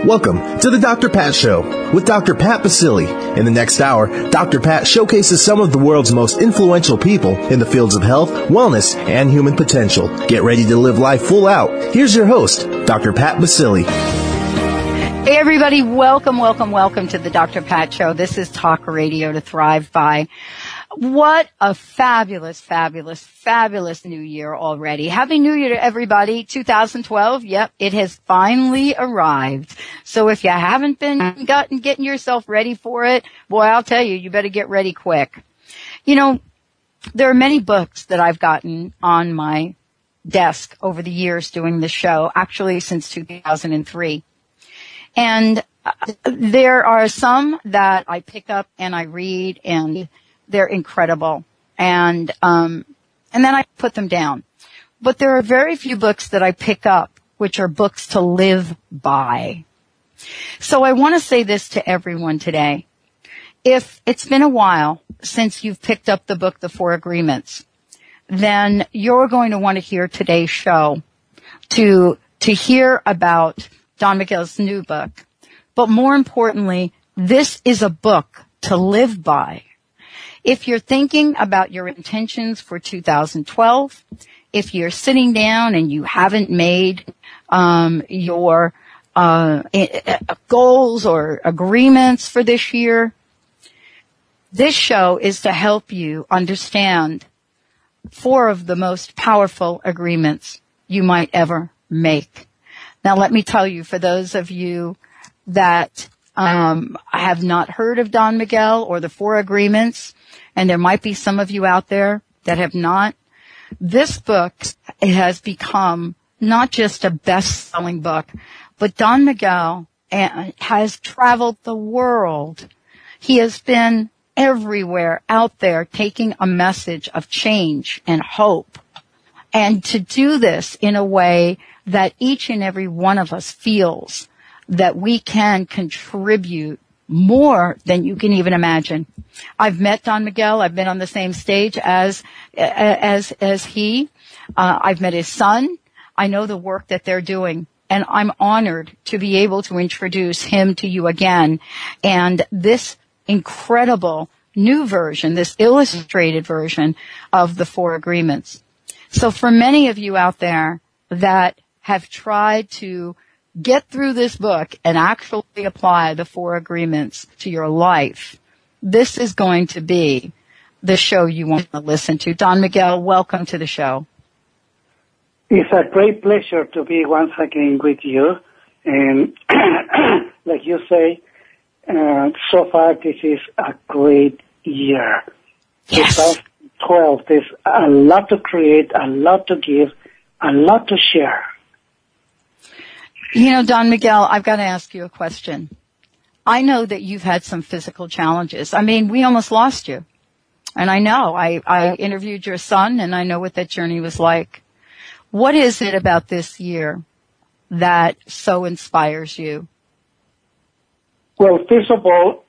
Welcome to the Dr. Pat Show with Dr. Pat Baccili. In the next hour, Dr. Pat showcases some of the world's most influential people in the fields of health, wellness, and human potential. Get ready to live life full out. Here's your host, Dr. Pat Baccili. Hey everybody, welcome to the Dr. Pat Show. This is Talk Radio to Thrive By. What a fabulous new year already. Happy New Year to everybody. 2012, yep, it has finally arrived. So if you haven't been getting yourself ready for it, boy, I'll tell you, you better get ready quick. You know, there are many books that I've gotten on my desk over the years doing this show, actually since 2003. And there are some that I pick up and I read and they're incredible. And then I put them down. But there are very few books that I pick up which are books to live by. So I want to say this to everyone today. If it's been a while since you've picked up the book, The Four Agreements, then you're going to want to hear today's show to hear about Don Miguel's new book. But more importantly, this is a book to live by. If you're thinking about your intentions for 2012, if you're sitting down and you haven't made your goals or agreements for this year, this show is to help you understand 4 of the most powerful agreements you might ever make. Now, let me tell you, for those of you that have not heard of Don Miguel or the 4 Agreements, and there might be some of you out there that have not, this book has become not just a best-selling book, but Don Miguel has traveled the world. He has been everywhere out there taking a message of change and hope. And to do this in a way that each and every one of us feels that we can contribute more than you can even imagine. I've met Don Miguel. I've been on the same stage as he. I've met his son. I know the work that they're doing, and I'm honored to be able to introduce him to you again. And this incredible new version, this illustrated version of the 4 Agreements. So for many of you out there that have tried to get through this book and actually apply the 4 Agreements to your life, this is going to be the show you want to listen to. Don Miguel, welcome to the show. It's a great pleasure to be once again with you. And like you say, so far this is a great year. Yes. 2012, there's a lot to create, a lot to give, a lot to share. You know, Don Miguel, I've got to ask you a question. I know that you've had some physical challenges. I mean, we almost lost you. And I know. I interviewed your son, and I know what that journey was like. What is it about this year that so inspires you? Well, first of all,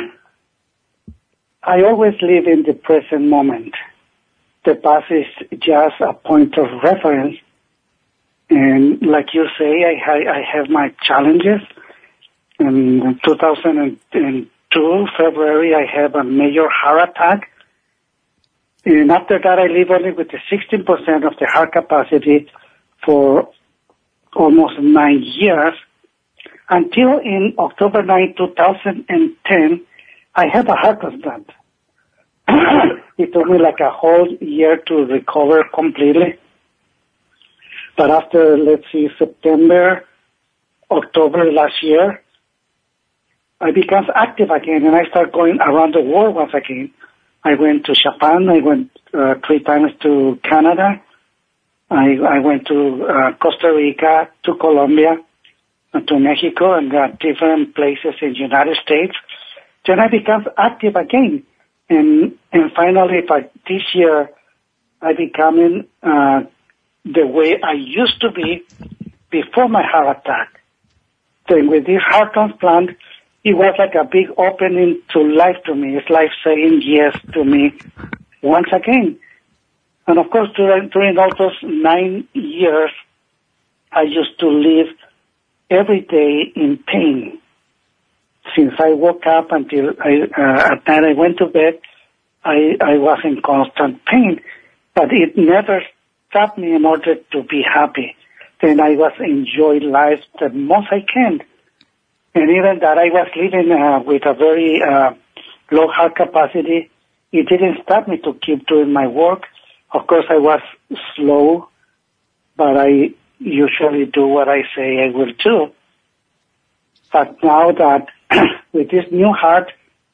I always live in the present moment. The past is just a point of reference. And like you say, I have my challenges. In 2002, February, I have a major heart attack. And after that, I live only with the 16% of the heart capacity for almost 9 years. Until in October 9, 2010, I had a heart transplant. It took me like a whole year to recover completely. But after, let's see, September, October last year, I became active again, and I started going around the world once again. I went to Japan. I went 3 times to Canada. I went to Costa Rica, to Colombia, and to Mexico, and different places in the United States. Then I became active again. And finally, this year, I became the way I used to be before my heart attack. Then with this heart transplant, it was like a big opening to life to me. It's like saying yes to me once again. And of course, during all those 9 years, I used to live every day in pain. Since I woke up until at night I went to bed, I was in constant pain, but it never stopped me in order to be happy. Then I was enjoying life the most I can. And even that I was living with a very low heart capacity, it didn't stop me to keep doing my work. Of course, I was slow, but I usually do what I say I will do. But now that with this new heart,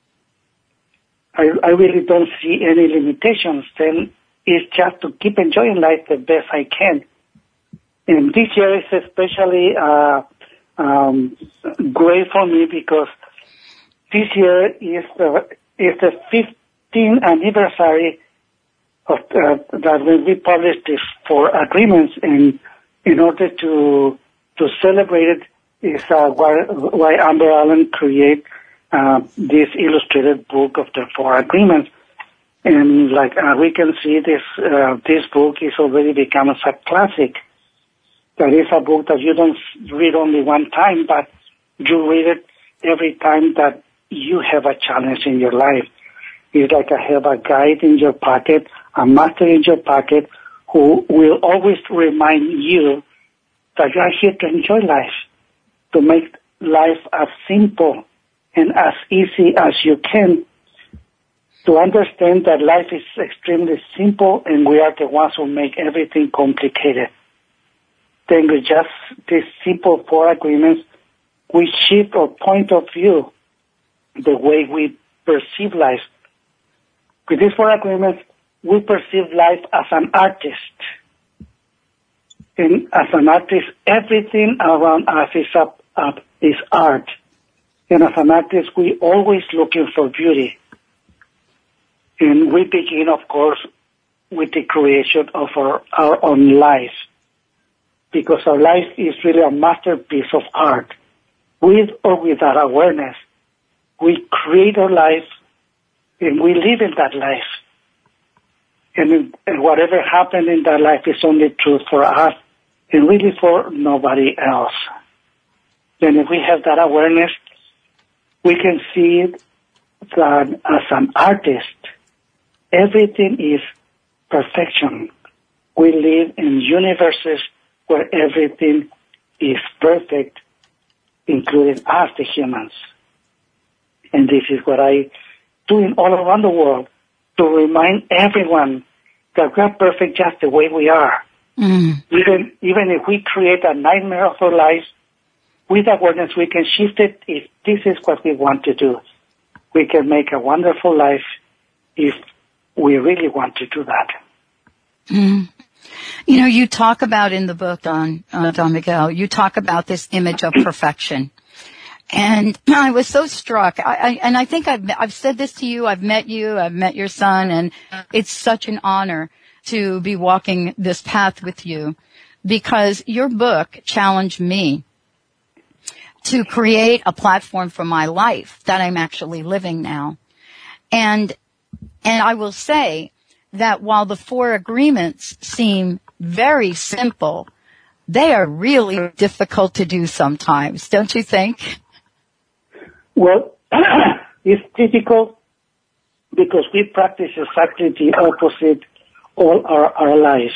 I really don't see any limitations. Then it's just to keep enjoying life the best I can. And this year is especially great for me because this year is the 15th anniversary of that when we published these 4 agreements, and in order to celebrate it is why Amber Allen created this illustrated book of the 4 agreements. And like we can see, this book is already become a classic. That is a book that you don't read only one time, but you read it every time that you have a challenge in your life. It's like I have a guide in your pocket, a master in your pocket, who will always remind you that you are here to enjoy life, to make life as simple and as easy as you can, to understand that life is extremely simple and we are the ones who make everything complicated. Then with just these simple 4 agreements, we shift our point of view, the way we perceive life. With these 4 agreements, we perceive life as an artist. And as an artist, everything around us is art. And as an artist, we always looking for beauty. And we begin, of course, with the creation of our own life. Because our life is really a masterpiece of art. With or without awareness, we create our life and we live in that life. And whatever happened in that life is only true for us and really for nobody else. Then if we have that awareness, we can see that as an artist, everything is perfection. We live in universes where everything is perfect, including us, the humans. And this is what I do all around the world, to remind everyone that we are perfect just the way we are. Mm. Even if we create a nightmare of our lives, with awareness we can shift it if this is what we want to do. We can make a wonderful life if we really want to do that. Mm. You know, you talk about in the book, Don Miguel, you talk about this image of perfection. And I was so struck. I think I've said this to you. I've met you. I've met your son, and it's such an honor to be walking this path with you, because your book challenged me to create a platform for my life that I'm actually living now. And I will say that while the 4 agreements seem very simple, they are really difficult to do sometimes, don't you think? Well, it's difficult because we practice exactly the opposite all our lives.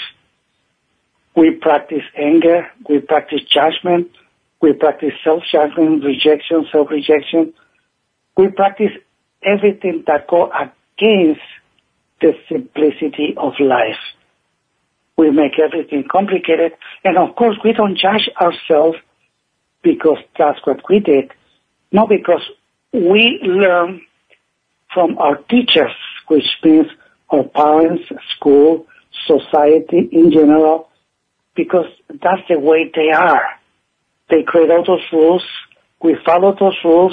We practice anger, we practice judgment, we practice self-judgment, rejection, self-rejection. We practice everything that goes against the simplicity of life. We make everything complicated, and of course we don't judge ourselves because that's what we did. No, because we learn from our teachers, which means our parents, school, society in general, because that's the way they are. They create all those rules. We follow those rules.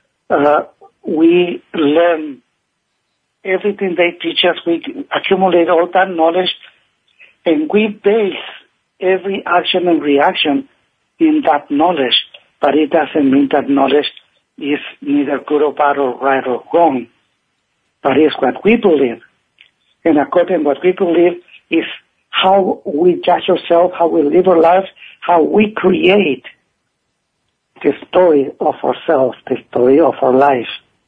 We learn everything they teach us. We accumulate all that knowledge, and we base every action and reaction in that knowledge. But it doesn't mean that knowledge is neither good or bad or right or wrong. But it's what we believe. And according to what we believe is how we judge ourselves, how we live our lives, how we create the story of ourselves, the story of our life,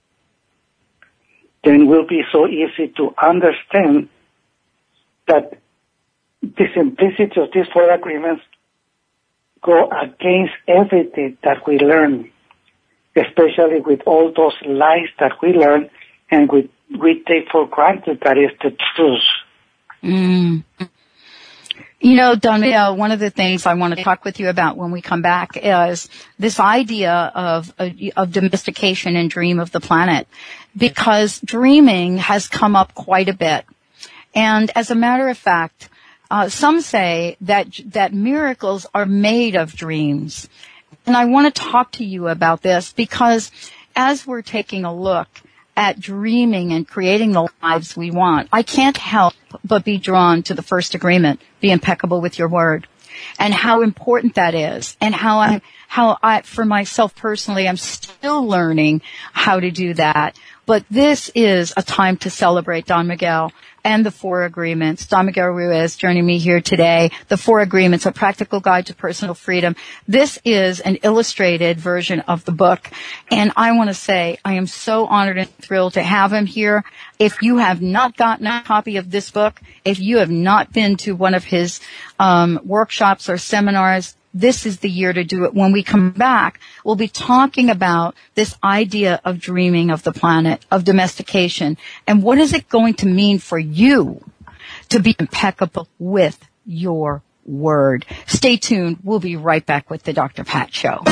then it will be so easy to understand that the simplicity of these 4 agreements go against everything that we learn, especially with all those lies that we learn and we take for granted that is the truth. Mm. You know, Don Miguel, one of the things I want to talk with you about when we come back is this idea of domestication and dream of the planet, because dreaming has come up quite a bit. And as a matter of fact, some say that miracles are made of dreams. And I want to talk to you about this because as we're taking a look at dreaming and creating the lives we want, I can't help but be drawn to the first agreement, be impeccable with your word, and how important that is, and how I, for myself personally, I'm still learning how to do that. But this is a time to celebrate, Don Miguel, and the 4 agreements. Don Miguel Ruiz joining me here today. The 4 agreements, A Practical Guide to Personal Freedom. This is an illustrated version of the book. And I want to say I am so honored and thrilled to have him here. If you have not gotten a copy of this book, if you have not been to one of his workshops or seminars, this is the year to do it. When we come back, we'll be talking about this idea of dreaming of the planet, of domestication, and what is it going to mean for you to be impeccable with your word. Stay tuned. We'll be right back with the Dr. Pat Show.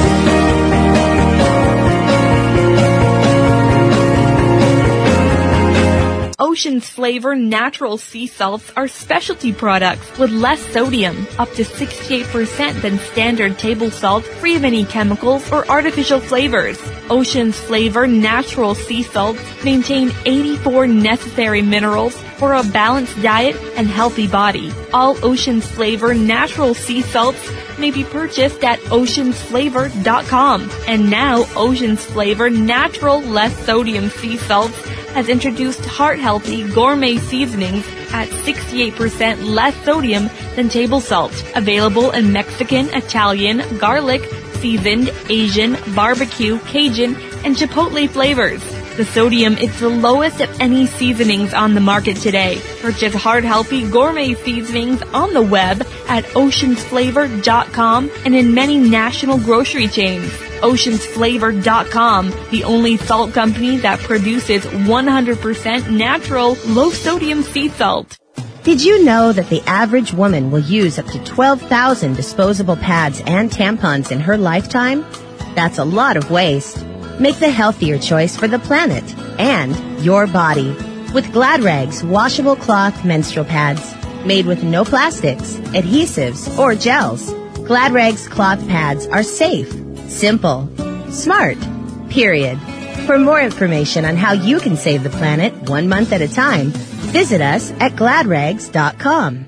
Ocean's Flavor natural sea salts are specialty products with less sodium, up to 68% than standard table salt, free of any chemicals or artificial flavors. Ocean's Flavor natural sea salts maintain 84 necessary minerals for a balanced diet and healthy body. All Ocean's Flavor natural sea salts may be purchased at oceansflavor.com. And now Ocean's Flavor natural less sodium sea salts has introduced heart-healthy gourmet seasonings at 68% less sodium than table salt. Available in Mexican, Italian, garlic, seasoned, Asian, barbecue, Cajun, and Chipotle flavors. The sodium is the lowest of any seasonings on the market today. Purchase heart-healthy gourmet seasonings on the web at oceansflavor.com and in many national grocery chains. Oceansflavor.com, the only salt company that produces 100% natural, low-sodium sea salt. Did you know that the average woman will use up to 12,000 disposable pads and tampons in her lifetime? That's a lot of waste. Make the healthier choice for the planet and your body with Glad Rags washable cloth menstrual pads made with no plastics, adhesives, or gels. Glad Rags cloth pads are safe, simple, smart, period. For more information on how you can save the planet 1 month at a time, visit us at gladrags.com.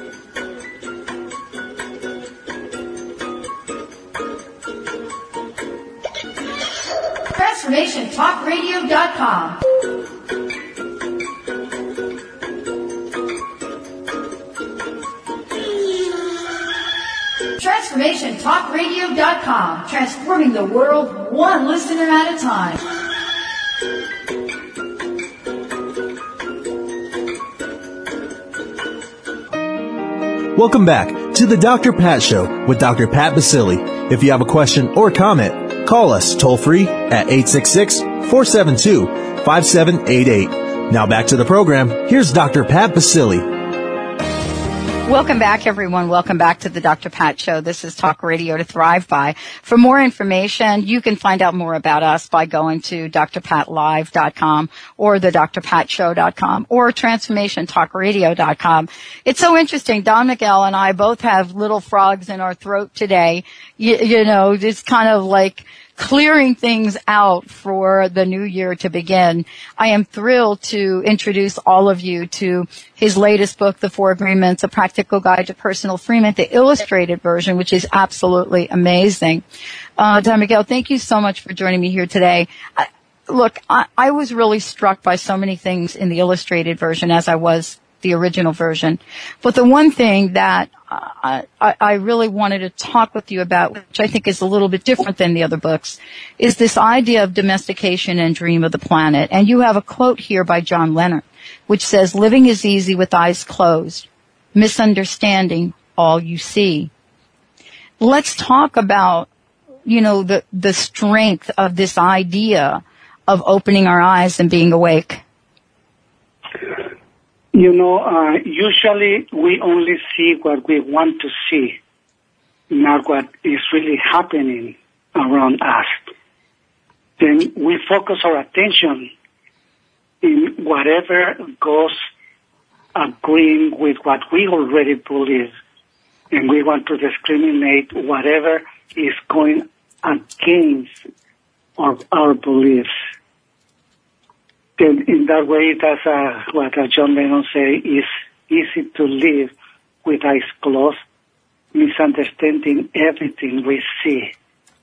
TransformationTalkRadio.com. TransformationTalkRadio.com. Transforming the world one listener at a time. Welcome back to the Dr. Pat Show with Dr. Pat Baccili. If you have a question or comment, call us toll-free at 866-472-5788. Now back to the program. Here's Dr. Pat Baccili. Welcome back, everyone. Welcome back to the Dr. Pat Show. This is Talk Radio to Thrive By. For more information, you can find out more about us by going to drpatlive.com or the drpatshow.com or transformationtalkradio.com. It's so interesting. Don Miguel and I both have little frogs in our throat today. You know, just kind of like clearing things out for the new year to begin. I am thrilled to introduce all of you to his latest book, The 4 Agreements, A Practical Guide to Personal Freedom, the illustrated version, which is absolutely amazing. Don Miguel, thank you so much for joining me here today. Look, I was really struck by so many things in the illustrated version as I was the original version. But the one thing that I really wanted to talk with you about, which I think is a little bit different than the other books, is this idea of domestication and dream of the planet. And you have a quote here by John Lennon, which says, "Living is easy with eyes closed, misunderstanding all you see." Let's talk about, the strength of this idea of opening our eyes and being awake. Usually we only see what we want to see, not what is really happening around us. Then we focus our attention in whatever goes agreeing with what we already believe, and we want to discriminate whatever is going against our beliefs. Then in that way, that's what John Lennon say, is easy to live with eyes closed, misunderstanding everything we see.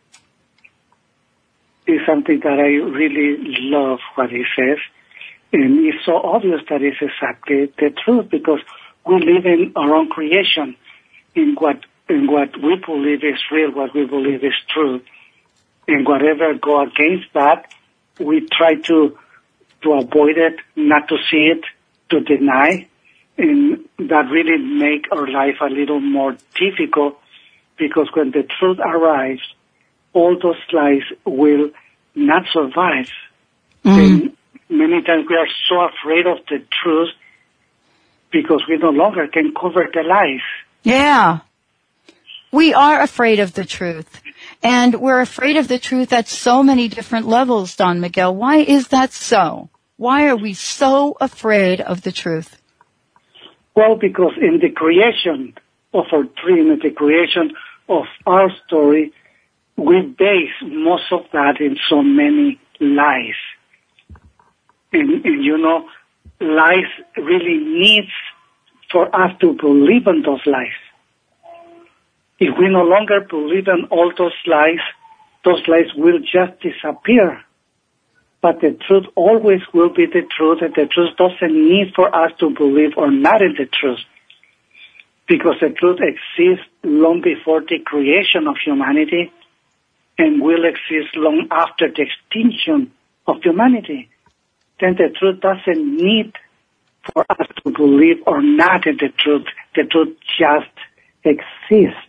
It's something that I really love what he says. And it's so obvious that it's exactly the truth, because we live in our own creation, in what we believe is real, what we believe is true. And whatever go against that, we try to avoid it, not to see it, to deny. And that really make our life a little more difficult, because when the truth arrives, all those lies will not survive. Mm-hmm. And many times we are so afraid of the truth because we no longer can cover the lies. Yeah. We are afraid of the truth. And we're afraid of the truth at so many different levels, Don Miguel. Why is that so? Why are we so afraid of the truth? Well, because in the creation of our dream, in the creation of our story, we base most of that in so many lies. And lies really needs for us to believe in those lies. If we no longer believe in all those lies will just disappear. But the truth always will be the truth, and the truth doesn't need for us to believe or not in the truth. Because the truth exists long before the creation of humanity and will exist long after the extinction of humanity. Then the truth doesn't need for us to believe or not in the truth. The truth just exists.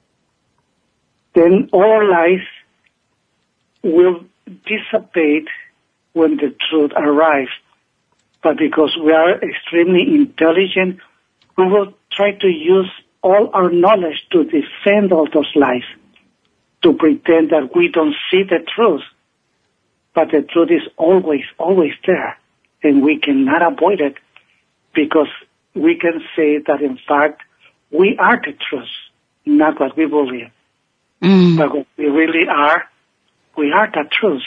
Then all lies will dissipate when the truth arrives. But because we are extremely intelligent, we will try to use all our knowledge to defend all those lies, to pretend that we don't see the truth. But the truth is always, always there, and we cannot avoid it, because we can say that, in fact, we are the truth, not what we believe. But what we really are, we are the truth.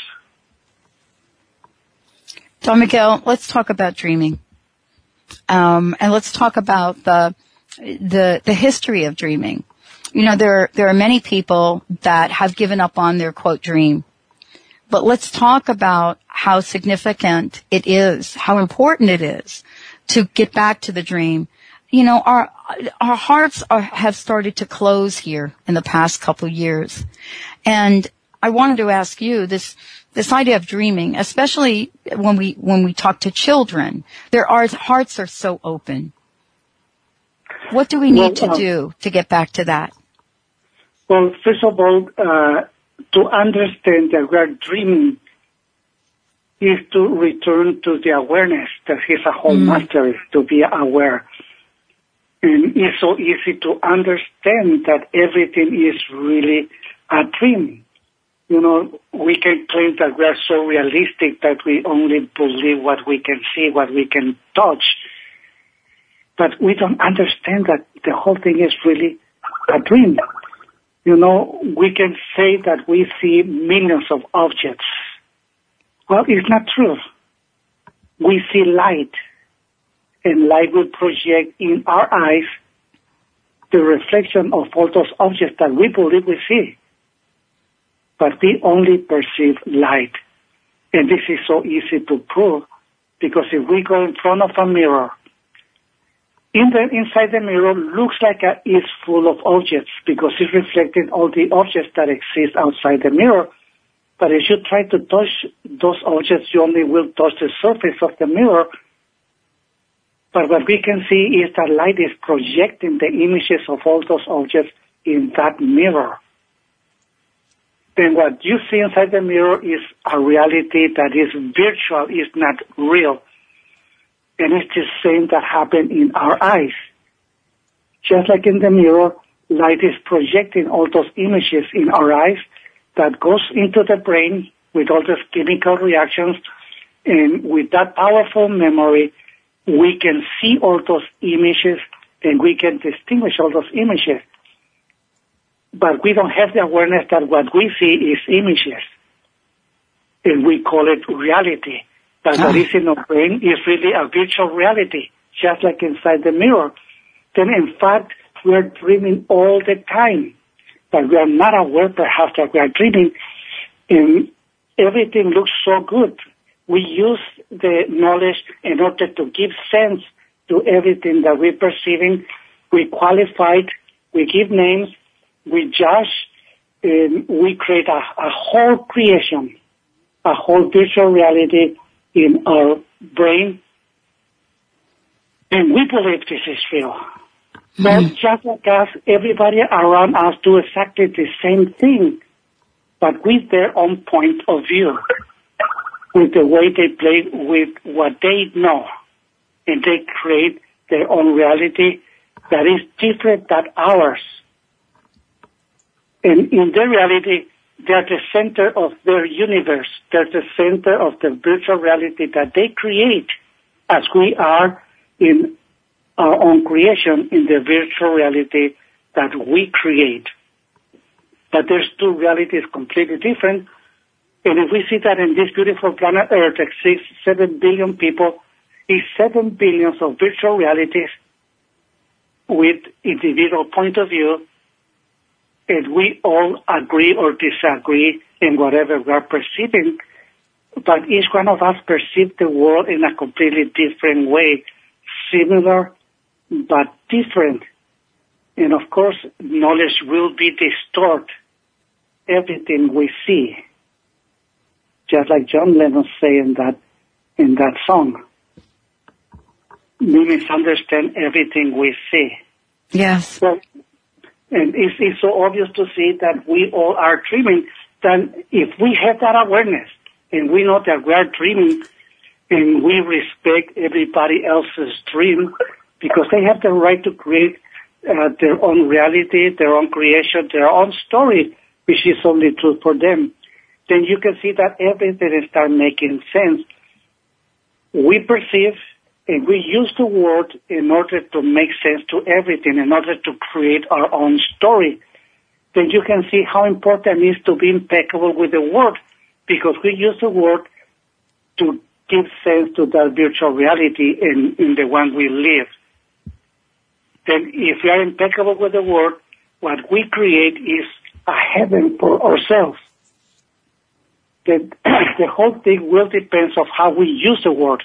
Don Miguel, let's talk about dreaming. And let's talk about the history of dreaming. There are many people that have given up on their, quote, dream. But let's talk about how significant it is, how important it is to get back to the dream. Our hearts have started to close here in the past couple of years. And I wanted to ask you this idea of dreaming, especially when we talk to children, our hearts are so open. What do we need to do to get back to that? Well, first of all, to understand that we are dreaming is to return to the awareness that is a whole mastery, to be aware. And it's so easy to understand that everything is really a dream. We can claim that we are so realistic that we only believe what we can see, what we can touch. But we don't understand that the whole thing is really a dream. We can say that we see millions of objects. Well, it's not true. We see light, and light will project in our eyes the reflection of all those objects that we believe we see. But we only perceive light. And this is so easy to prove, because if we go in front of a mirror inside the mirror looks like it's full of objects because it's reflecting all the objects that exist outside the mirror. But if you try to touch those objects, you only will touch the surface of the mirror. But what we can see is that light is projecting the images of all those objects in that mirror. Then what you see inside the mirror is a reality that is virtual, is not real. And it's the same that happened in our eyes. Just like in the mirror, light is projecting all those images in our eyes that goes into the brain with all those chemical reactions. And with that powerful memory, we can see all those images and we can distinguish all those images. But we don't have the awareness that what we see is images. And we call it reality. But what is in our brain is really a virtual reality, just like inside the mirror. Then in fact, we are dreaming all the time. But we are not aware perhaps that we are dreaming. And everything looks so good. We use the knowledge in order to give sense to everything that we're perceiving. We qualify it, we give names, we judge, and we create a whole creation, a whole virtual reality in our brain. And we believe this is real. But just like us, everybody around us do exactly the same thing, but with their own point of view, with the way they play with what they know. And they create their own reality that is different than ours. And in their reality, they're the center of their universe. They're the center of the virtual reality that they create as we are in our own creation in the virtual reality that we create. But there's two realities completely different. And if we see that in this beautiful planet Earth exists 7 billion people, is 7 billion of virtual realities with individual point of view, and we all agree or disagree in whatever we are perceiving, but each one of us perceives the world in a completely different way, similar but different. And of course, knowledge will be distort everything we see, just like John Lennon said in that song. We misunderstand everything we see. Yes. Well, and it's so obvious to see that we all are dreaming. Then if we have that awareness and we know that we are dreaming and we respect everybody else's dream because they have the right to create their own reality, their own creation, their own story, which is only true for them, then you can see that everything starts making sense. We perceive and we use the word in order to make sense to everything, in order to create our own story. Then you can see how important it is to be impeccable with the word, because we use the word to give sense to that virtual reality in the one we live. Then if we are impeccable with the word, what we create is a heaven for ourselves. The whole thing will depend on how we use the word.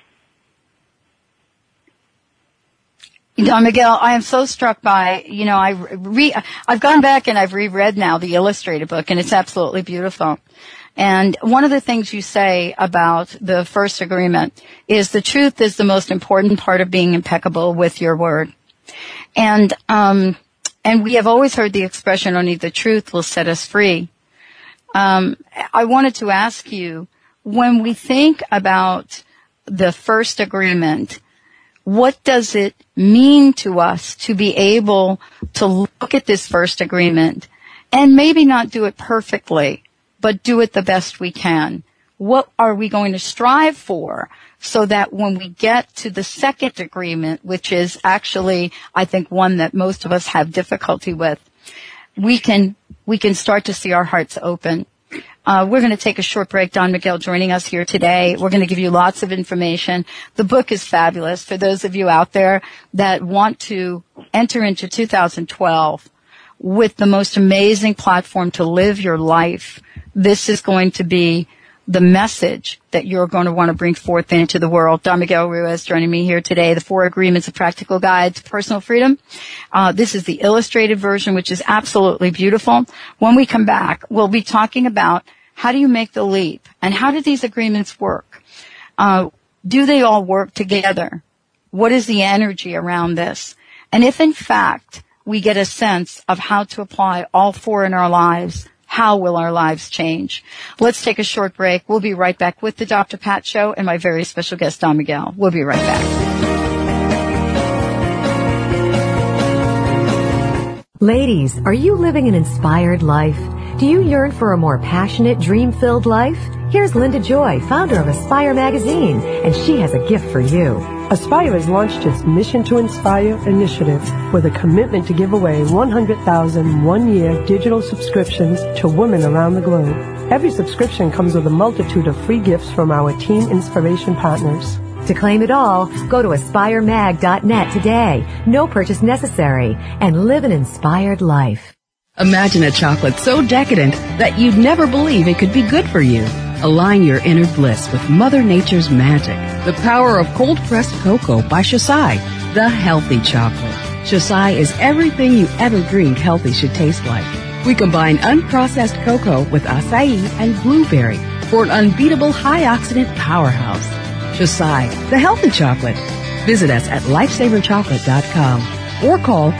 Don Miguel, I am so struck by, I've gone back and I've reread now the illustrated book, and it's absolutely beautiful. And one of the things you say about the first agreement is the truth is the most important part of being impeccable with your word. And we have always heard the expression, only the truth will set us free. I wanted to ask you, when we think about the first agreement, what does it mean to us to be able to look at this first agreement and maybe not do it perfectly, but do it the best we can? What are we going to strive for so that when we get to the second agreement, which is actually, I think, one that most of us have difficulty with, we can start to see our hearts open. We're going to take a short break. Don Miguel joining us here today. We're going to give you lots of information. The book is fabulous. For those of you out there that want to enter into 2012 with the most amazing platform to live your life, this is going to be the message that you're going to want to bring forth into the world. Don Miguel Ruiz joining me here today, the 4 Agreements, a Practical Guide to Personal Freedom. This is the illustrated version, which is absolutely beautiful. When we come back, we'll be talking about how do you make the leap and how do these agreements work? Do they all work together? What is the energy around this? And if in fact we get a sense of how to apply all 4 in our lives, how will our lives change? Let's take a short break. We'll be right back with the Dr. Pat Show and my very special guest, Don Miguel. We'll be right back. Ladies, are you living an inspired life? Do you yearn for a more passionate, dream-filled life? Here's Linda Joy, founder of Aspire Magazine, and she has a gift for you. Aspire has launched its Mission to Inspire initiative with a commitment to give away 100,000 one-year digital subscriptions to women around the globe. Every subscription comes with a multitude of free gifts from our Teen Inspiration partners. To claim it all, go to aspiremag.net today. No purchase necessary, and live an inspired life. Imagine a chocolate so decadent that you'd never believe it could be good for you. Align your inner bliss with Mother Nature's magic. The power of cold-pressed cocoa by Shasai, the healthy chocolate. Shasai is everything you ever dreamed healthy should taste like. We combine unprocessed cocoa with acai and blueberry for an unbeatable high-oxidant powerhouse. Shasai, the healthy chocolate. Visit us at lifesaverchocolate.com or call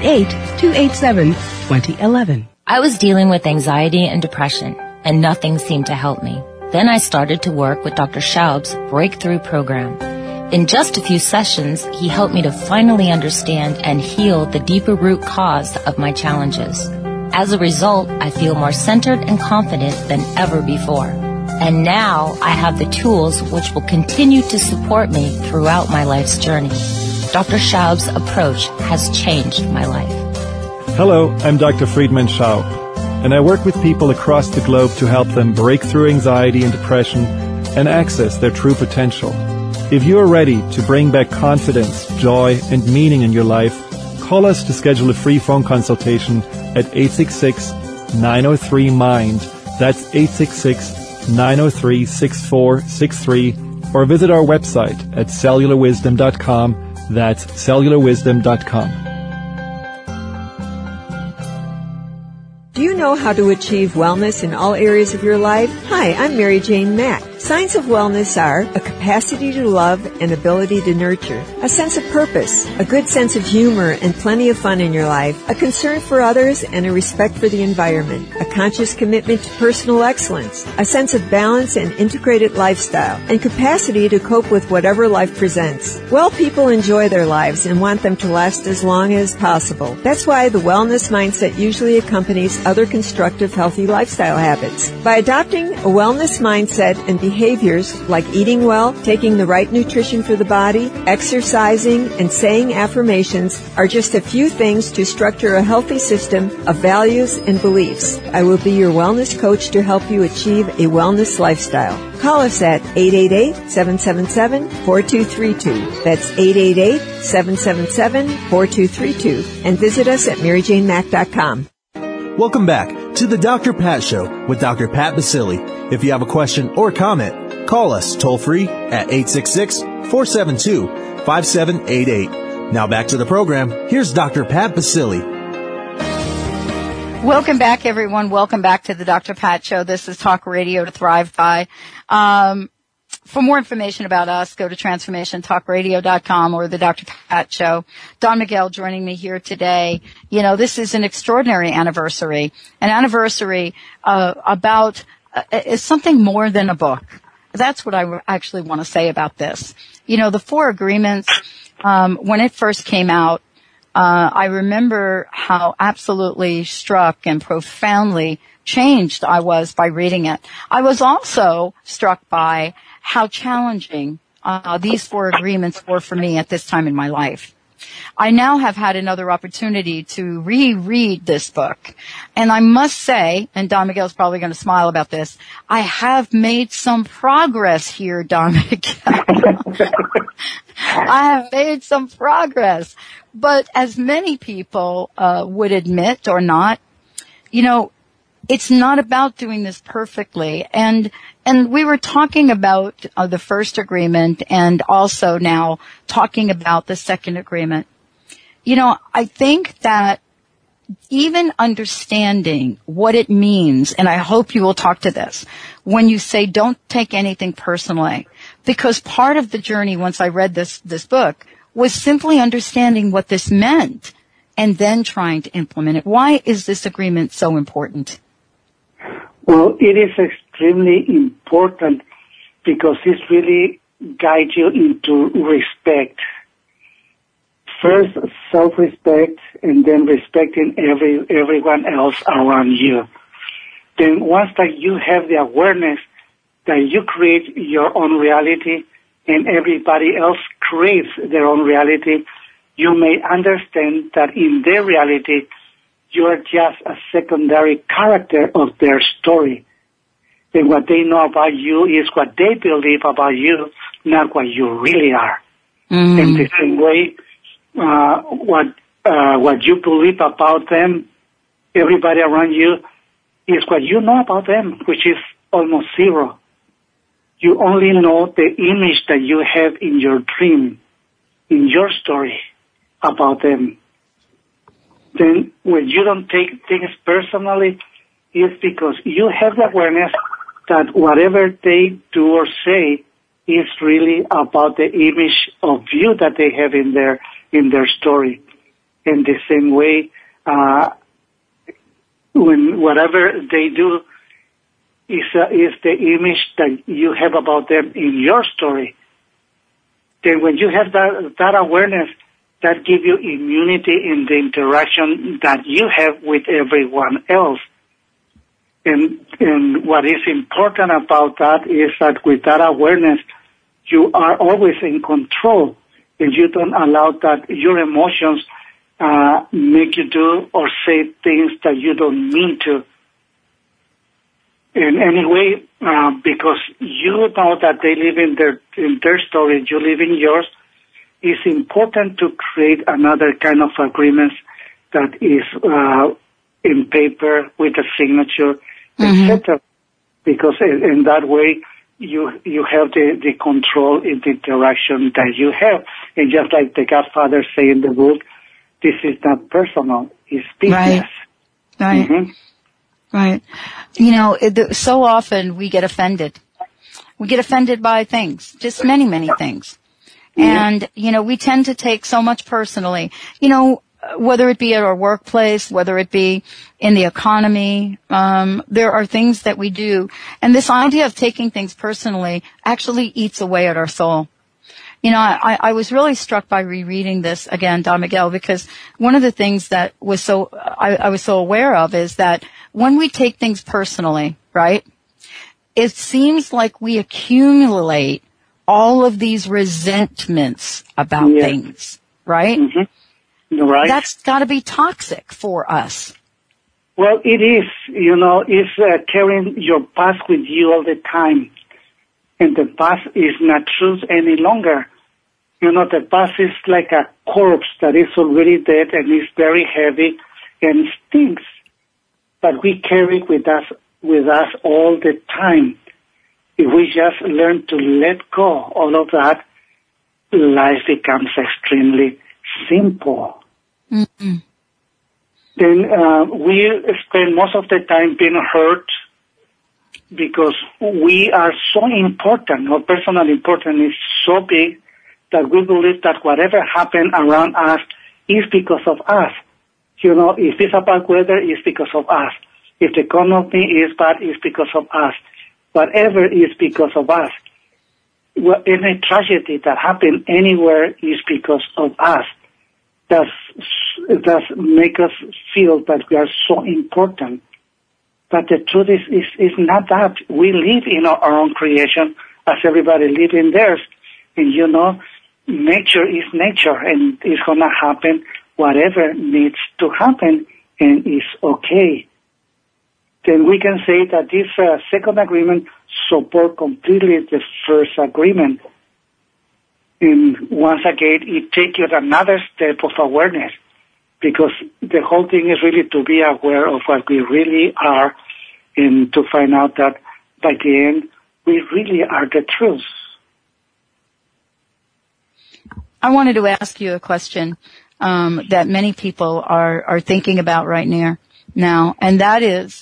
888-287-2011. I was dealing with anxiety and depression, and nothing seemed to help me. Then I started to work with Dr. Schaub's Breakthrough Program. In just a few sessions, he helped me to finally understand and heal the deeper root cause of my challenges. As a result, I feel more centered and confident than ever before. And now I have the tools which will continue to support me throughout my life's journey. Dr. Schaub's approach has changed my life. Hello, I'm Dr. Friedman Schaub, and I work with people across the globe to help them break through anxiety and depression and access their true potential. If you are ready to bring back confidence, joy, and meaning in your life, call us to schedule a free phone consultation at 866-903-MIND. That's 866-903-6463, or visit our website at cellularwisdom.com. That's cellularwisdom.com. Do you know how to achieve wellness in all areas of your life? Hi, I'm Mary Jane Mack. Signs of wellness are a capacity to love and ability to nurture, a sense of purpose, a good sense of humor and plenty of fun in your life, a concern for others and a respect for the environment, a conscious commitment to personal excellence, a sense of balance and integrated lifestyle, and capacity to cope with whatever life presents. Well people enjoy their lives and want them to last as long as possible. That's why the wellness mindset usually accompanies other constructive, healthy lifestyle habits. By adopting a wellness mindset and behaviors like eating well, taking the right nutrition for the body, exercising, and saying affirmations are just a few things to structure a healthy system of values and beliefs. I will be your wellness coach to help you achieve a wellness lifestyle. Call us at 888-777-4232. That's 888-777-4232. And visit us at MaryJaneMack.com. Welcome back to the Dr. Pat Show with Dr. Pat Basile. If you have a question or comment, call us toll-free at 866-472-5788. Now back to the program. Here's Dr. Pat Basile. Welcome back, everyone. Welcome back to the Dr. Pat Show. This is Talk Radio to Thrive By. For more information about us, go to transformationtalkradio.com or the Dr. Pat Show. Don Miguel joining me here today. You know, this is an extraordinary anniversary. An anniversary is something more than a book. That's what I actually want to say about this. You know, the 4 Agreements, when it first came out, I remember how absolutely struck and profoundly changed I was by reading it. I was also struck by how challenging these 4 agreements were for me at this time in my life. I now have had another opportunity to reread this book, and I must say, and Don Miguel's probably going to smile about this, I have made some progress here, Don Miguel. I have made some progress. But as many people would admit or not, you know, it's not about doing this perfectly. And we were talking about the first agreement and also now talking about the second agreement. You know, I think that even understanding what it means, and I hope you will talk to this, when you say don't take anything personally, because part of the journey once I read this book was simply understanding what this meant and then trying to implement it. Why is this agreement so important? Well, it is extremely important because it really guides you into respect. First, self-respect, and then respecting everyone else around you. Then once that you have the awareness that you create your own reality and everybody else creates their own reality, you may understand that in their reality, you are just a secondary character of their story. And what they know about you is what they believe about you, not what you really are. Mm-hmm. In the same way, what you believe about them, everybody around you, is what you know about them, which is almost zero. You only know the image that you have in your dream, in your story about them. Then when you don't take things personally, it's because you have the awareness that whatever they do or say is really about the image of you that they have in their story. In the same way, when whatever they do is the image that you have about them in your story, then when you have that awareness, that gives you immunity in the interaction that you have with everyone else. And what is important about that is that with that awareness, you are always in control, and you don't allow that your emotions make you do or say things that you don't mean to. In any way, because you know that they live in their story, you live in yours, it's important to create another kind of agreements that is in paper with a signature, mm-hmm. etc. Because in that way, you have the control in the interaction that you have. And just like the Godfather say in the book, this is not personal, it's business. Right. Mm-hmm. Right. You know, so often we get offended. We get offended by things, just many, many things. And, you know, we tend to take so much personally, you know, whether it be at our workplace, whether it be in the economy, there are things that we do. And this idea of taking things personally actually eats away at our soul. You know, I was really struck by rereading this again, Don Miguel, because one of the things that was I was so aware of is that when we take things personally, right, it seems like we accumulate all of these resentments about things, right? Mm-hmm. Right. That's got to be toxic for us. Well, it is. You know, it's carrying your past with you all the time. And the past is not truth any longer. You know, the past is like a corpse that is already dead and is very heavy and stinks. But we carry it with us all the time. If we just learn to let go all of that, life becomes extremely simple. Mm-hmm. Then we spend most of the time being hurt because we are so important, our personal importance is so big that we believe that whatever happened around us is because of us. You know, if it's about weather, it's because of us. If the economy is bad, it's because of us. Whatever is because of us. Well, any tragedy that happened anywhere is because of us. That make us feel that we are so important. But the truth is not that. We live in our own creation as everybody lives in theirs. And you know, nature is nature and it's going to happen whatever needs to happen and is okay. Then we can say that this second agreement supports completely the first agreement. And once again, it takes you another step of awareness because the whole thing is really to be aware of what we really are and to find out that by the end, we really are the truth. I wanted to ask you a question that many people are thinking about right now, and that is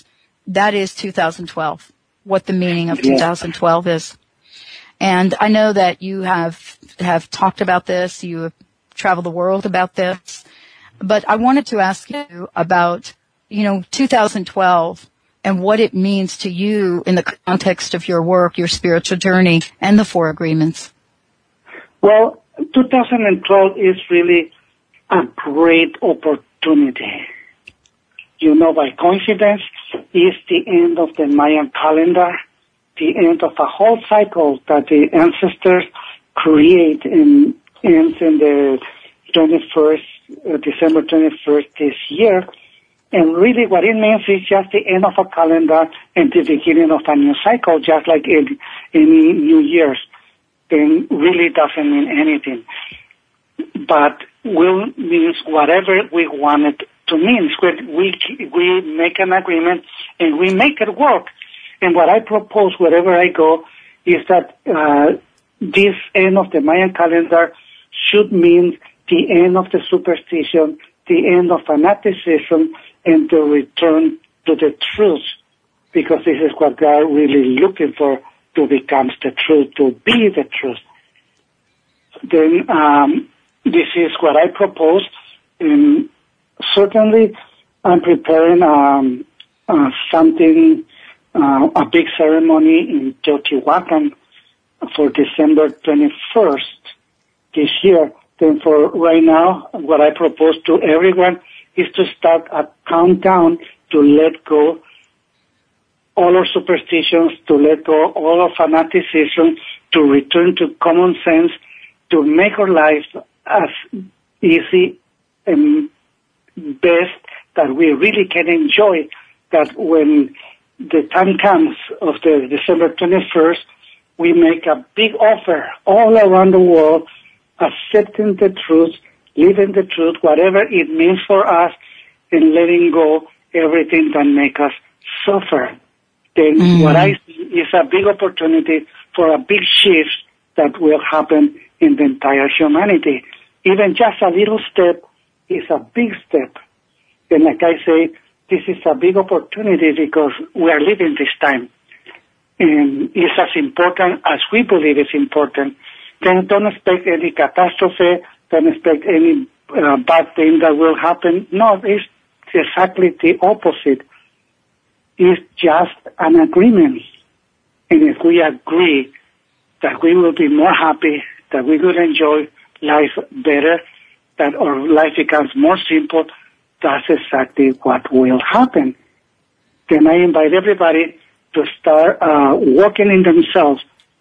2012, what the meaning of 2012 is. And I know that you have talked about this, you have traveled the world about this, but I wanted to ask you about, 2012 and what it means to you in the context of your work, your spiritual journey, and the 4 agreements. Well, 2012 is really a great opportunity. By coincidence, it's the end of the Mayan calendar, the end of a whole cycle that the ancestors create and ends in the 21st, December 21st this year. And really what it means is just the end of a calendar and the beginning of a new cycle, just like any New Year's. Then really doesn't mean anything. But will means whatever we want it to mean. We make an agreement and we make it work. And what I propose wherever I go is that this end of the Mayan calendar should mean the end of the superstition, the end of fanaticism, and the return to the truth. Because this is what God really looking for, to become the truth, to be the truth. Then this is what I propose. And certainly I'm preparing something, a big ceremony in Teotihuacan for December 21st this year. Then for right now, what I propose to everyone is to start a countdown to let go all our superstitions, to let go all our fanaticism, to return to common sense, to make our life as easy and best that we really can enjoy, that when the time comes of the December 21st, we make a big offer all around the world, accepting the truth, living the truth, whatever it means for us, and letting go everything that makes us suffer. Then what I see is a big opportunity for a big shift that will happen in the entire humanity. Even just a little step is a big step. And like I say, this is a big opportunity because we are living this time. And it's as important as we believe it's important. Then don't expect any catastrophe, don't expect any bad thing that will happen. No, it's exactly the opposite. It's just an agreement. And if we agree that we will be more happy, that we will enjoy life better, that our life becomes more simple, that's exactly what will happen. Then I invite everybody to start working in themselves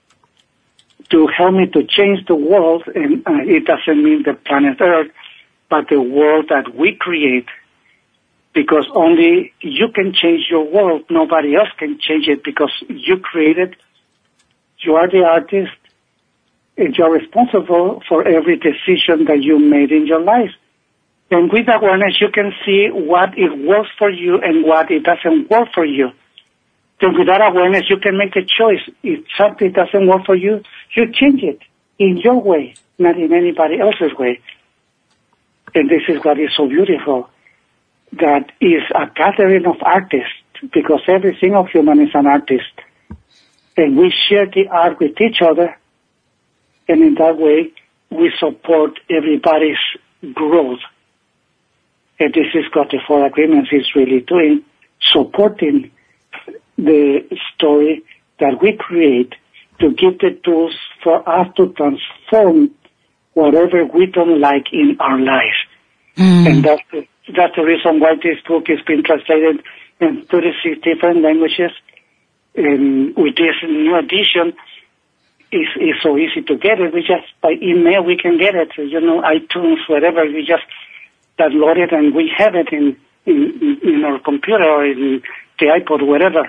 to help me to change the world, and it doesn't mean the planet Earth, but the world that we create, because only you can change your world. Nobody else can change it because you created, you are the artist, and you're responsible for every decision that you made in your life. And with awareness, you can see what it works for you and what it doesn't work for you. Then with that awareness, you can make a choice. If something doesn't work for you, you change it in your way, not in anybody else's way. And this is what is so beautiful, that is a gathering of artists, because every single human is an artist. And we share the art with each other, and in that way, we support everybody's growth. And this is what the 4 agreements is really doing, supporting the story that we create to give the tools for us to transform whatever we don't like in our life. And that's the reason why this book has been translated in 36 different languages. And with this new edition, it's so easy to get it. We just, by email, we can get it. iTunes, whatever, we just download it and we have it in our computer or in the iPod, whatever.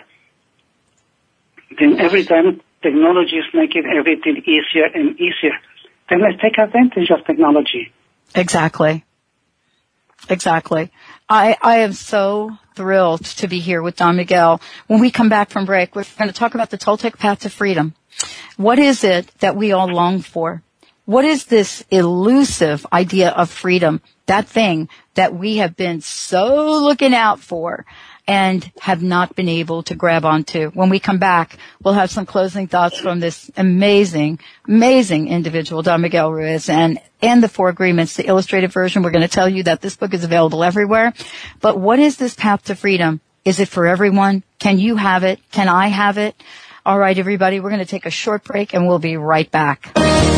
Then every time technology is making everything easier and easier, then let's take advantage of technology. Exactly. Exactly. I am so thrilled to be here with Don Miguel. When we come back from break, we're going to talk about the Toltec Path to Freedom. What is it that we all long for? What is this elusive idea of freedom? That thing that we have been so looking out for and have not been able to grab onto. When we come back, we'll have some closing thoughts from this amazing, amazing individual, Don Miguel Ruiz, and the Four Agreements, the illustrated version. We're going to tell you that this book is available everywhere. But what is this path to freedom? Is it for everyone? Can you have it? Can I have it? All right, everybody, we're going to take a short break and we'll be right back.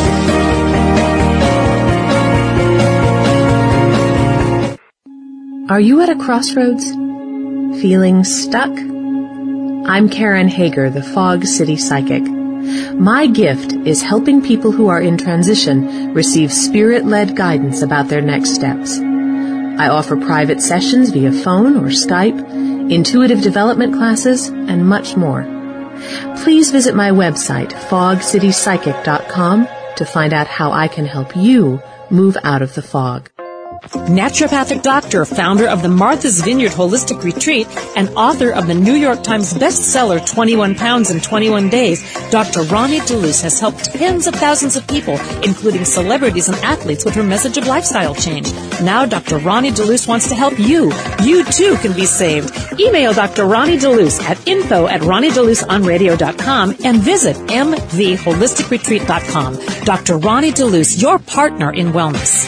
Are you at a crossroads? Feeling stuck? I'm Karen Hager, the Fog City Psychic. My gift is helping people who are in transition receive spirit-led guidance about their next steps. I offer private sessions via phone or Skype, intuitive development classes, and much more. Please visit my website, fogcitypsychic.com, to find out how I can help you move out of the fog. Naturopathic doctor, founder of the Martha's Vineyard Holistic Retreat, and author of the New York Times bestseller 21 Pounds in 21 Days, Dr. Ronnie DeLuce has helped tens of thousands of people, including celebrities and athletes, with her message of lifestyle change. Now Dr. Ronnie DeLuce wants to help you. You too can be saved. Email Dr. Ronnie DeLuce at info@ronniedeluceonradio.com and visit mtheholisticretreat.com. Dr. Ronnie DeLuce, your partner in wellness.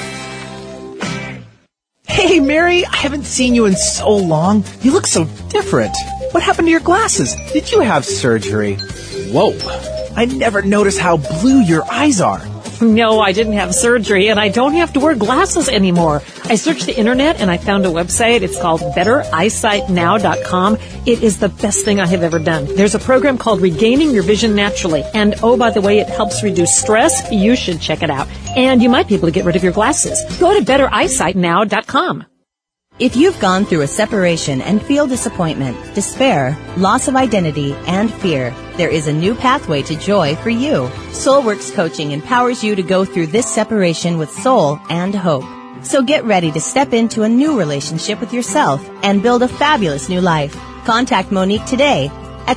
Hey, Mary, I haven't seen you in so long. You look so different. What happened to your glasses? Did you have surgery? Whoa, I never noticed how blue your eyes are. No, I didn't have surgery, and I don't have to wear glasses anymore. I searched the internet, and I found a website. It's called BetterEyesightNow.com. It is the best thing I have ever done. There's a program called Regaining Your Vision Naturally. And, oh, by the way, it helps reduce stress. You should check it out. And you might be able to get rid of your glasses. Go to BetterEyesightNow.com. If you've gone through a separation and feel disappointment, despair, loss of identity, and fear, there is a new pathway to joy for you. Soulworks Coaching empowers you to go through this separation with soul and hope. So get ready to step into a new relationship with yourself and build a fabulous new life. Contact Monique today at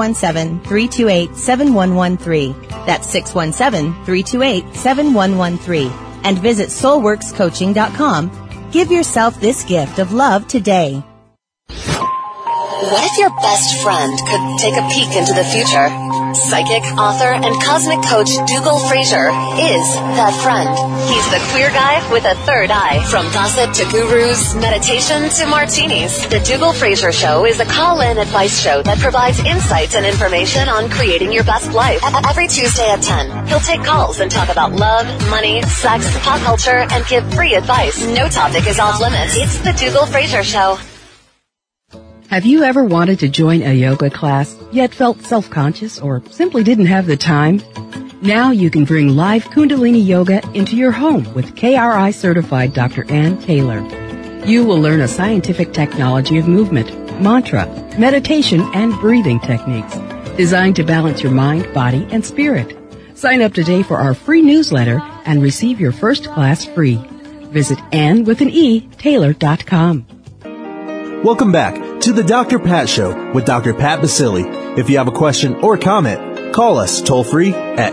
617-328-7113. That's 617-328-7113. And visit soulworkscoaching.com. Give yourself this gift of love today. What if your best friend could take a peek into the future? Psychic, author, and cosmic coach Dougal Fraser is that friend. He's the queer guy with a third eye. From gossip to gurus, meditation to martinis, the Dougal Fraser Show is a call-in advice show that provides insights and information on creating your best life. Every Tuesday at 10, he'll take calls and talk about love, money, sex, pop culture, and give free advice. No topic is off limits. It's the Dougal Fraser Show. Have you ever wanted to join a yoga class, yet felt self-conscious or simply didn't have the time? Now you can bring live Kundalini Yoga into your home with KRI certified Dr. Ann Taylor. You will learn a scientific technology of movement, mantra, meditation, and breathing techniques designed to balance your mind, body, and spirit. Sign up today for our free newsletter and receive your first class free. Visit Taylor.com. Welcome back to the Dr. Pat Show with Dr. Pat Basili. If you have a question or comment, call us toll-free at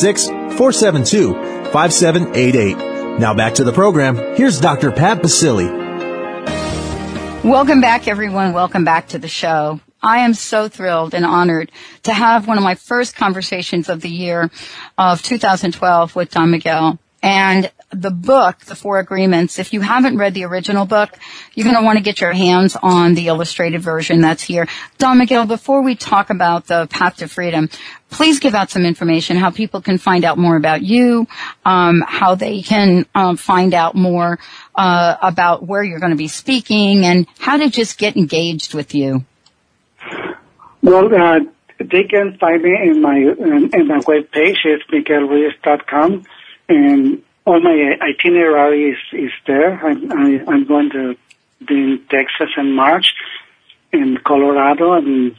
866-472-5788. Now back to the program. Here's Dr. Pat Basili. Welcome back, everyone. Welcome back to the show. I am so thrilled and honored to have one of my first conversations of the year of 2012 with Don Miguel. And the book, The Four Agreements, if you haven't read the original book, you're going to want to get your hands on the illustrated version that's here. Don Miguel, before we talk about the Path to Freedom, please give out some information, how people can find out more about you, how they can find out more about where you're going to be speaking, and how to just get engaged with you. Well, they can find me in my webpage. It's miguelruiz.com. And all my itinerary is there. I'm going to be in Texas in March, in Colorado, and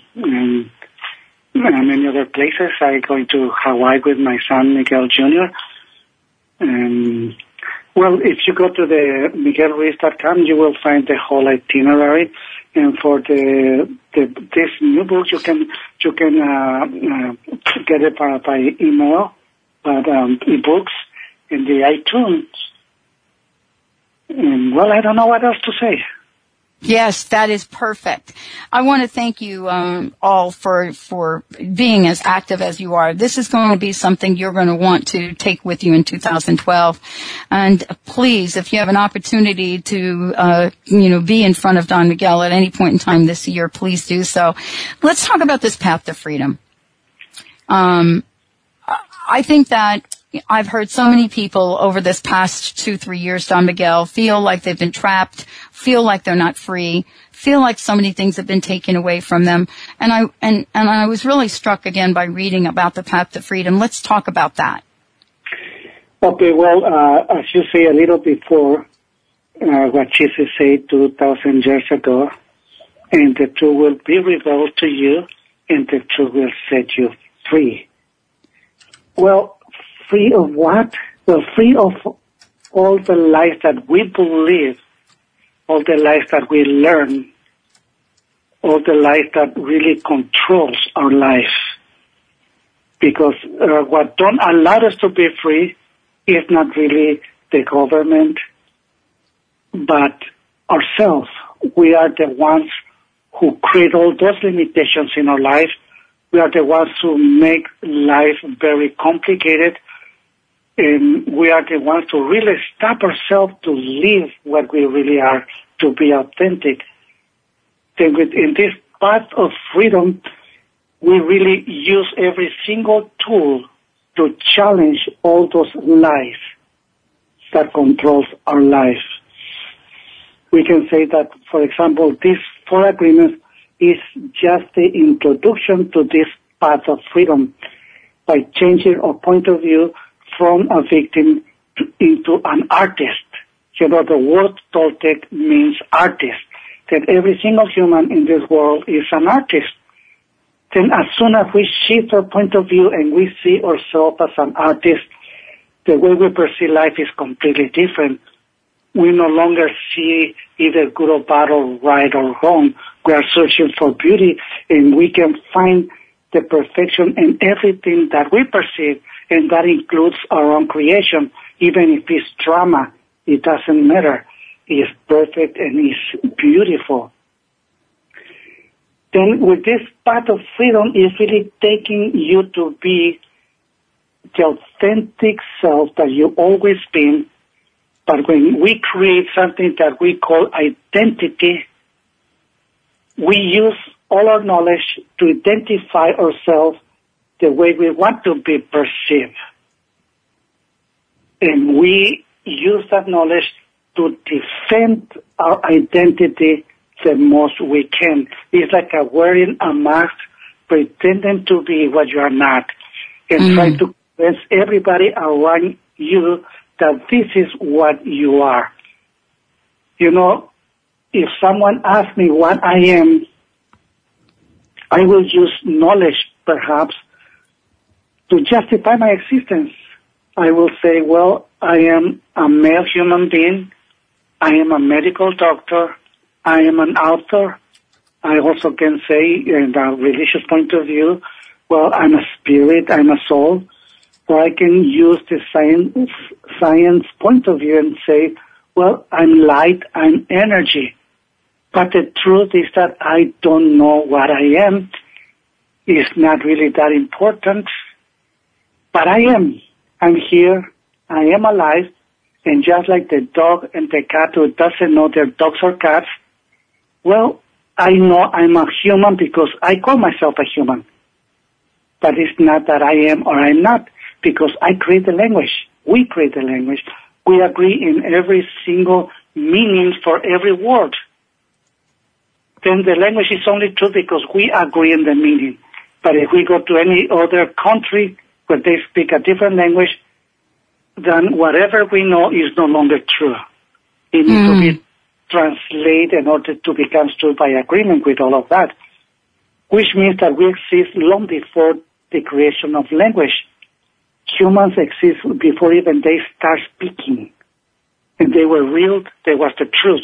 many other places. I'm going to Hawaii with my son Miguel Jr. And Well, if you go to the MiguelRuiz.com, you will find the whole itinerary. And for this new book, you can get it by email, but ebooks in the iTunes. And well, I don't know what else to say. Yes, that is perfect. I want to thank you all for being as active as you are. This is going to be something you're going to want to take with you in 2012. And please, if you have an opportunity to be in front of Don Miguel at any point in time this year, please do so. Let's talk about this path to freedom. I think that I've heard so many people over this past 2-3 years, Don Miguel, feel like they've been trapped, feel like they're not free, feel like so many things have been taken away from them. And I was really struck again by reading about the path to freedom. Let's talk about that. Okay, well, as you say a little before, what Jesus said 2,000 years ago, and the truth will be revealed to you, and the truth will set you free. Well, free of what? Well, free of all the lies that we believe, all the lies that we learn, all the lies that really controls our life. Because what don't allow us to be free is not really the government, but ourselves. We are the ones who create all those limitations in our life. We are the ones who make life very complicated. And we are the ones to really stop ourselves to live what we really are, to be authentic. Then in this path of freedom, we really use every single tool to challenge all those lies that controls our life. We can say that, for example, these 4 agreements is just the introduction to this path of freedom by changing our point of view from a victim into an artist. You know, the word Toltec means artist. That every single human in this world is an artist. Then as soon as we shift our point of view and we see ourselves as an artist, the way we perceive life is completely different. We no longer see either good or bad or right or wrong. We are searching for beauty, and we can find the perfection in everything that we perceive, and that includes our own creation. Even if it's drama, it doesn't matter. It's perfect and it's beautiful. Then with this path of freedom is really taking you to be the authentic self that you've always been. But when we create something that we call identity, we use all our knowledge to identify ourselves the way we want to be perceived. And we use that knowledge to defend our identity the most we can. It's like wearing a mask, pretending to be what you are not, and trying to convince everybody around you that this is what you are. You know, if someone asks me what I am, I will use knowledge, perhaps, to justify my existence. I will say, well, I am a male human being. I am a medical doctor. I am an author. I also can say, in a religious point of view, well, I'm a spirit, I'm a soul. Or I can use the science point of view and say, well, I'm light, I'm energy. But the truth is that I don't know what I am. It's not really that important. But I am. I'm here. I am alive. And just like the dog and the cat who doesn't know they're dogs or cats, well, I know I'm a human because I call myself a human. But it's not that I am or I'm not, because I create the language. We create the language. We agree in every single meaning for every word. Then the language is only true because we agree in the meaning. But if we go to any other country where they speak a different language, then whatever we know is no longer true. It needs to be translated in order to become true by agreement with all of that, which means that we exist long before the creation of language. Humans exist before even they start speaking. and they were real, they was the truth.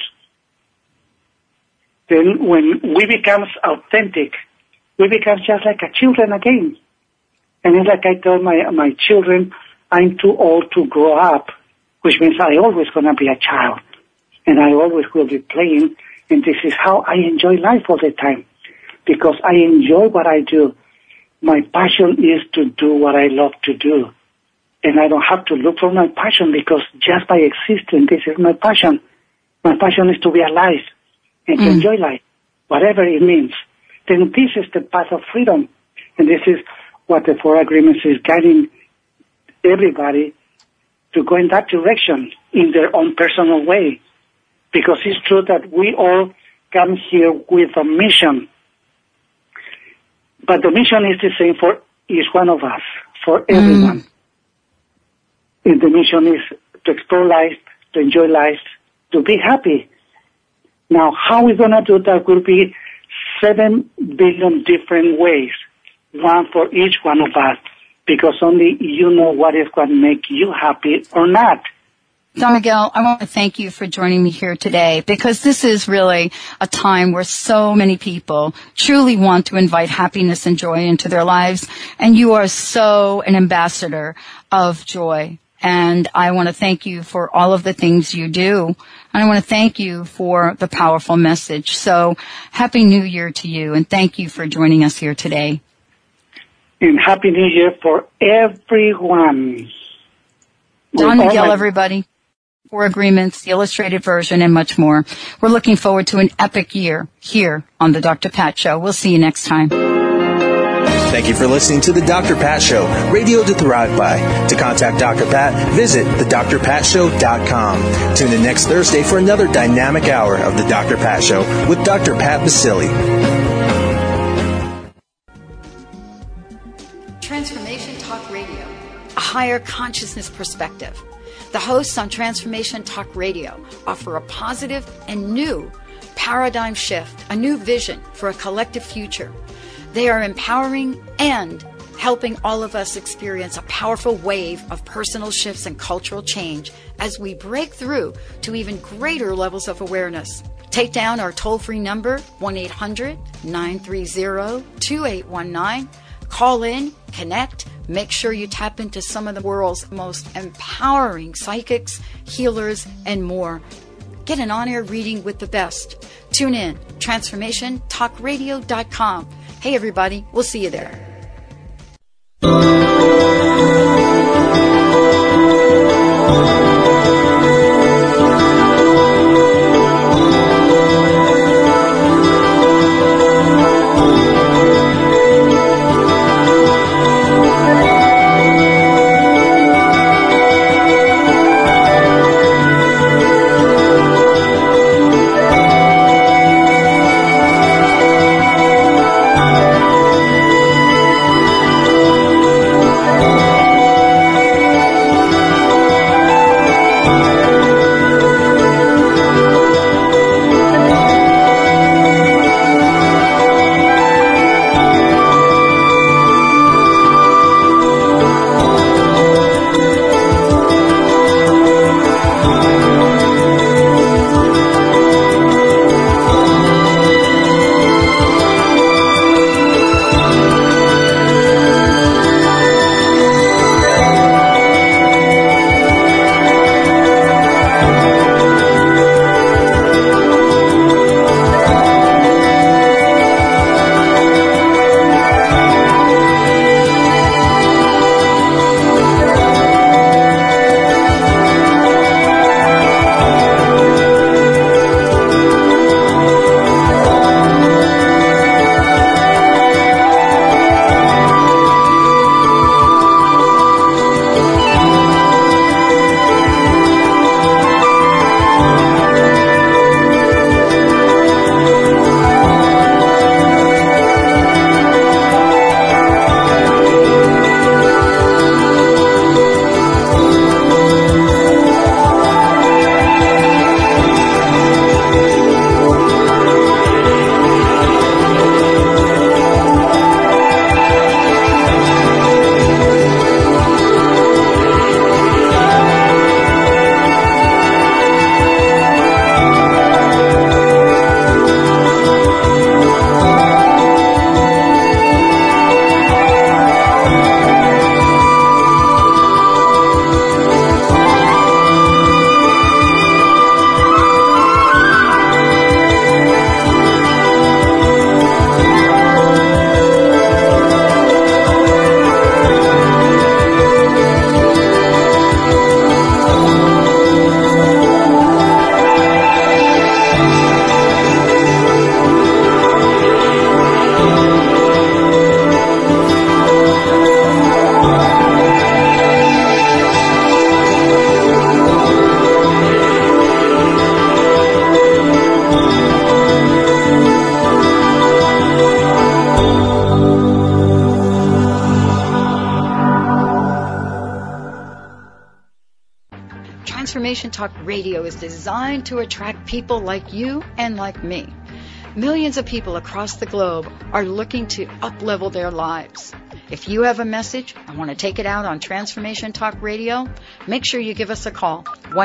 Then when we become authentic, we become just like a children again. And it's like I told my children, I'm too old to grow up, which means I always gonna be a child. And I always will be playing, and this is how I enjoy life all the time. Because I enjoy what I do. My passion is to do what I love to do. And I don't have to look for my passion, because just by existing, this is my passion. My passion is to be alive and to enjoy life, whatever it means. Then this is the path of freedom. And this is what the Four Agreements is guiding everybody to go in that direction in their own personal way. Because it's true that we all come here with a mission. But the mission is the same for each one of us, for everyone. And the mission is to explore life, to enjoy life, to be happy. Now, how we're going to do that will be 7 billion different ways, one for each one of us, because only you know what is going to make you happy or not. Don Miguel, I want to thank you for joining me here today, because this is really a time where so many people truly want to invite happiness and joy into their lives, and you are so an ambassador of joy. And I want to thank you for all of the things you do. And I want to thank you for the powerful message. So Happy New Year to you, and thank you for joining us here today. And Happy New Year for everyone. Don Miguel, everybody. Four Agreements, the illustrated version, and much more. We're looking forward to an epic year here on the Dr. Pat Show. We'll see you next time. Thank you for listening to the Dr. Pat Show, radio to thrive by. To contact Dr. Pat, visit thedrpatshow.com. Tune in next Thursday for another dynamic hour of the Dr. Pat Show with Dr. Pat Baccili. Transformation Talk Radio, a higher consciousness perspective. The hosts on Transformation Talk Radio offer a positive and new paradigm shift, a new vision for a collective future. They are empowering and helping all of us experience a powerful wave of personal shifts and cultural change as we break through to even greater levels of awareness. Take down our toll-free number, 1-800-930-2819. Call in, connect, make sure you tap into some of the world's most empowering psychics, healers, and more. Get an on-air reading with the best. Tune in, transformationtalkradio.com. Hey, everybody, we'll see you there. Transformation Talk Radio is designed to attract people like you and like me. Millions of people across the globe are looking to up-level their lives. If you have a message and want to take it out on Transformation Talk Radio, make sure you give us a call,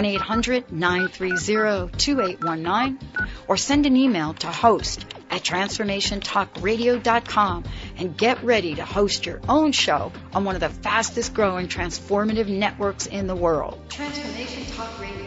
1-800-930-2819, or send an email to host@transformationtalkradio.com and get ready to host your own show on one of the fastest growing transformative networks in the world. Transformation Talk Radio.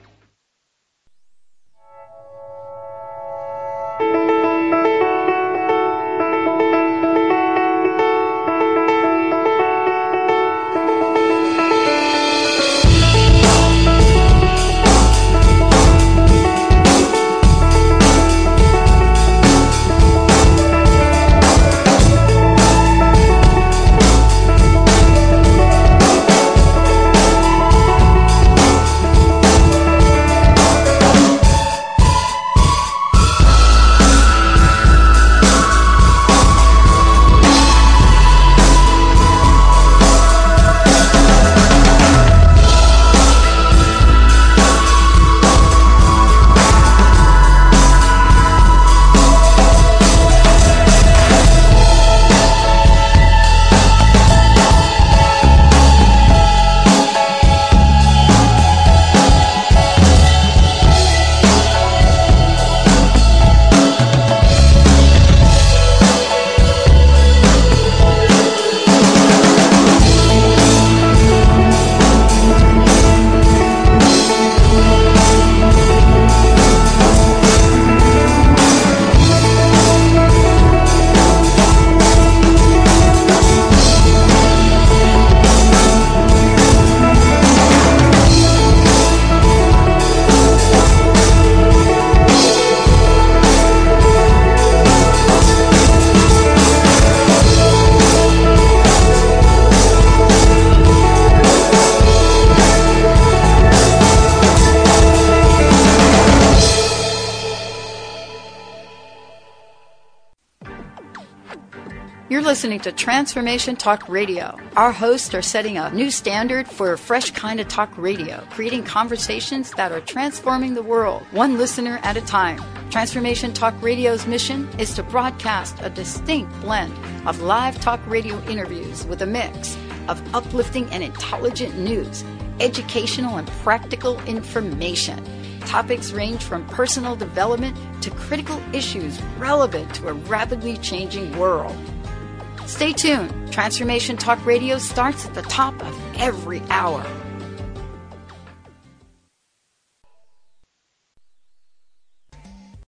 Listening to Transformation Talk Radio. Our hosts are setting a new standard for a fresh kind of talk radio, creating conversations that are transforming the world, one listener at a time. Transformation Talk Radio's mission is to broadcast a distinct blend of live talk radio interviews with a mix of uplifting and intelligent news, educational and practical information. Topics range from personal development to critical issues relevant to a rapidly changing world. Stay tuned. Transformation Talk Radio starts at the top of every hour.